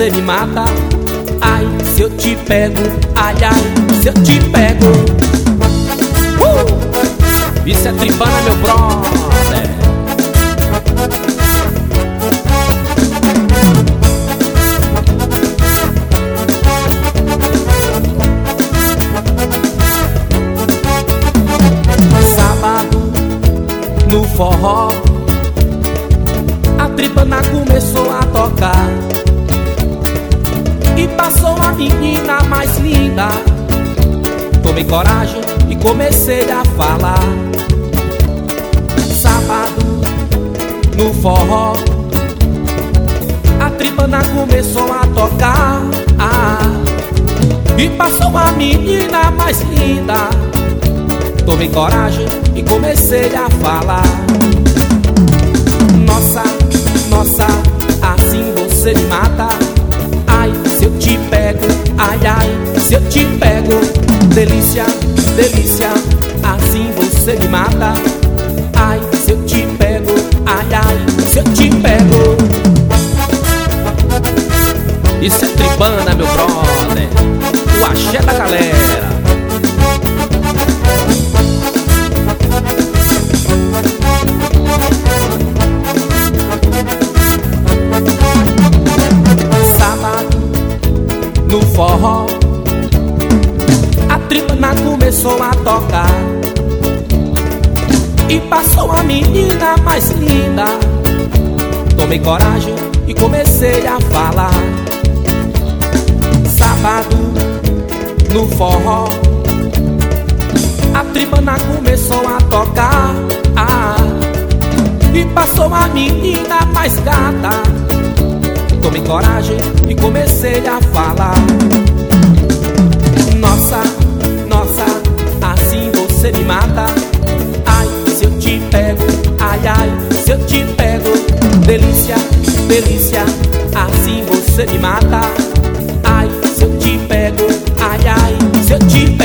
você me mata. Ai, se eu te pego, ai, ai, se eu te pego. Isso é Tribana, meu brother. Sábado, no forró, a Tribana começou a tocar e passou a menina mais linda. Tomei coragem e comecei a falar. Sábado, no forró, a Tribana começou a tocar e passou a menina mais linda. Tomei coragem e comecei a falar. Nossa, nossa, assim você me mata. Ai, se eu te pego, ai, ai, se eu te pego. Delícia, delícia, assim você me mata. Ai, se eu te pego, ai, ai, se eu te pego. Isso é Tribana, meu brother, o axé da galera. Sábado, no forró, a Tribana começou a tocar e passou a menina mais linda. Tomei coragem e comecei a falar. Sábado, no forró, a Tribana começou a tocar e passou a menina mais gata. Tomei coragem e comecei a falar. Nossa, nossa, assim você me mata. Ai, se eu te pego, ai, ai, se eu te pego. Delícia, delícia, assim você me mata. Ai, se eu te pego, ai, ai, se eu te pego.